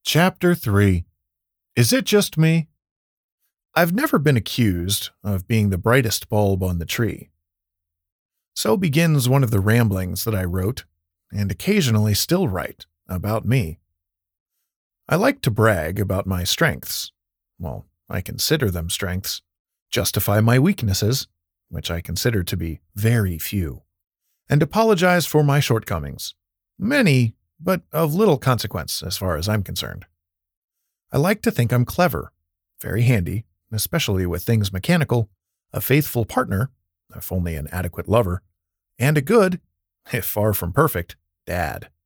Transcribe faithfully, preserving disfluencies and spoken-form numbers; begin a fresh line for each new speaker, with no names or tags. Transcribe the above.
Chapter three. Is it just me? I've never been accused of being the brightest bulb on the tree. So begins one of the ramblings that I wrote, and occasionally still write, about me. I like to brag about my strengths. Well, I consider them strengths. Justify my weaknesses, which I consider to be very few. And apologize for my shortcomings. Many, but of little consequence as far as I'm concerned. I like to think I'm clever, very handy, especially with things mechanical, a faithful partner, if only an adequate lover, and a good, if far from perfect, dad.